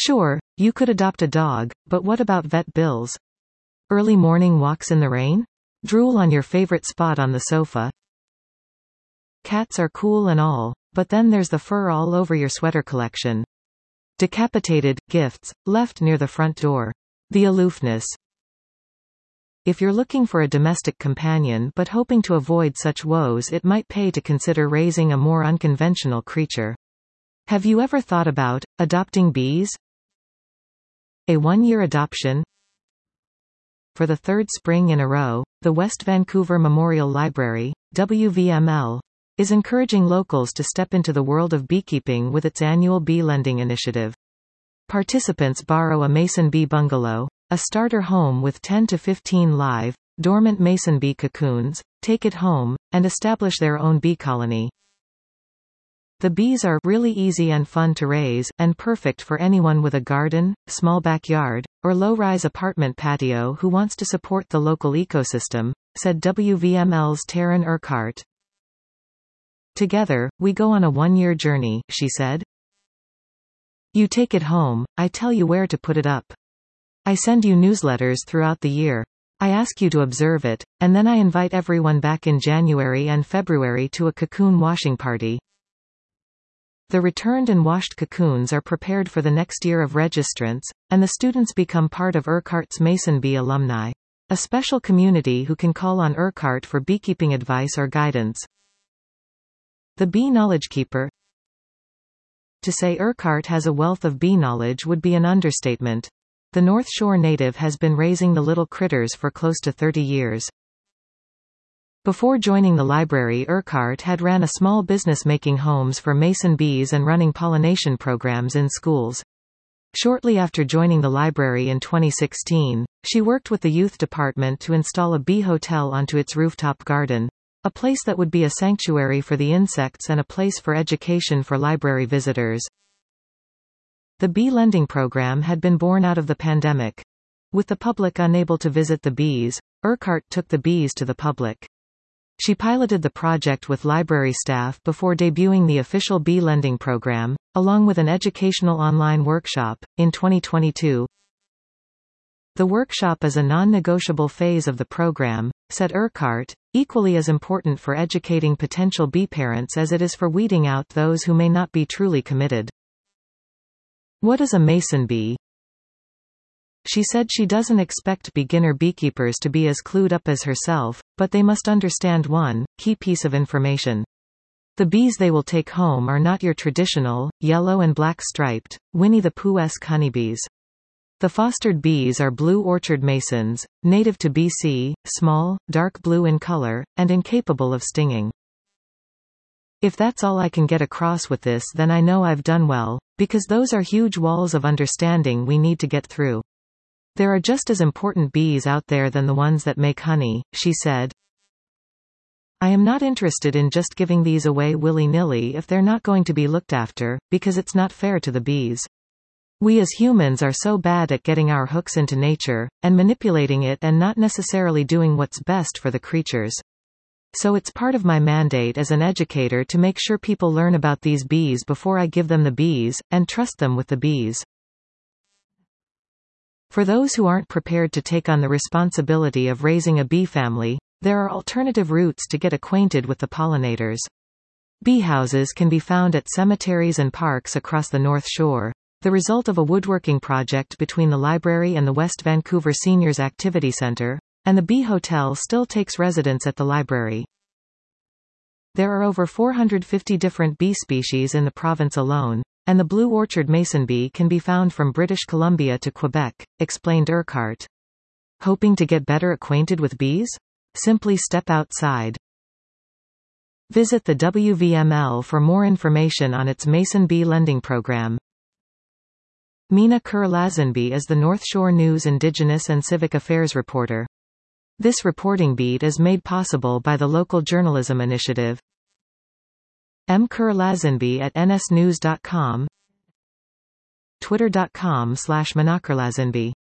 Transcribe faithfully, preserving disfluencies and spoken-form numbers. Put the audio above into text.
Sure, you could adopt a dog, but what about vet bills? Early morning walks in the rain? Drool on your favorite spot on the sofa? Cats are cool and all, but then there's the fur all over your sweater collection. Decapitated, gifts, left near the front door. The aloofness. If you're looking for a domestic companion but hoping to avoid such woes, it might pay to consider raising a more unconventional creature. Have you ever thought about adopting bees? A one-year adoption? For the third spring in a row, the West Vancouver Memorial Library, W V M L, is encouraging locals to step into the world of beekeeping with its annual bee lending initiative. Participants borrow a mason bee bungalow, a starter home with ten to fifteen live, dormant mason bee cocoons, take it home, and establish their own bee colony. The bees are really easy and fun to raise, and perfect for anyone with a garden, small backyard, or low-rise apartment patio who wants to support the local ecosystem, said W V M L's Taryn Urquhart. Together, we go on a one-year journey, she said. You take it home, I tell you where to put it up. I send you newsletters throughout the year. I ask you to observe it, and then I invite everyone back in January and February to a cocoon washing party. The returned and washed cocoons are prepared for the next year of registrants, and the students become part of Urquhart's Mason Bee alumni, a special community who can call on Urquhart for beekeeping advice or guidance. The Bee Knowledge Keeper. To say Urquhart has a wealth of bee knowledge would be an understatement. The North Shore native has been raising the little critters for close to thirty years. Before joining the library, Urquhart had ran a small business making homes for mason bees and running pollination programs in schools. Shortly after joining the library in twenty sixteen, she worked with the youth department to install a bee hotel onto its rooftop garden, a place that would be a sanctuary for the insects and a place for education for library visitors. The bee lending program had been born out of the pandemic. With the public unable to visit the bees, Urquhart took the bees to the public. She piloted the project with library staff before debuting the official bee lending program, along with an educational online workshop, in twenty twenty-two. The workshop is a non-negotiable phase of the program, said Urquhart, equally as important for educating potential bee parents as it is for weeding out those who may not be truly committed. What is a mason bee? She said she doesn't expect beginner beekeepers to be as clued up as herself, but they must understand one key piece of information. The bees they will take home are not your traditional, yellow and black striped, Winnie the Pooh-esque honeybees. The fostered bees are blue orchard masons, native to B C, small, dark blue in color, and incapable of stinging. If that's all I can get across with this, then I know I've done well, because those are huge walls of understanding we need to get through. There are just as important bees out there than the ones that make honey, she said. I am not interested in just giving these away willy-nilly if they're not going to be looked after, because it's not fair to the bees. We as humans are so bad at getting our hooks into nature, and manipulating it and not necessarily doing what's best for the creatures. So it's part of my mandate as an educator to make sure people learn about these bees before I give them the bees, and trust them with the bees. For those who aren't prepared to take on the responsibility of raising a bee family, there are alternative routes to get acquainted with the pollinators. Bee houses can be found at cemeteries and parks across the North Shore, the result of a woodworking project between the library and the West Vancouver Seniors Activity Centre, and the Bee Hotel still takes residents at the library. There are over four hundred fifty different bee species in the province alone, and the blue orchard mason bee can be found from British Columbia to Quebec, explained Urquhart. Hoping to get better acquainted with bees? Simply step outside. Visit the W V M L for more information on its Mason Bee Lending Program. Mina Kerr-Lazenby is the North Shore News Indigenous and Civic Affairs reporter. This reporting beat is made possible by the Local Journalism Initiative. M. Kerr-Lazenby at n s news dot com, twitter dot com slash minakerlazenby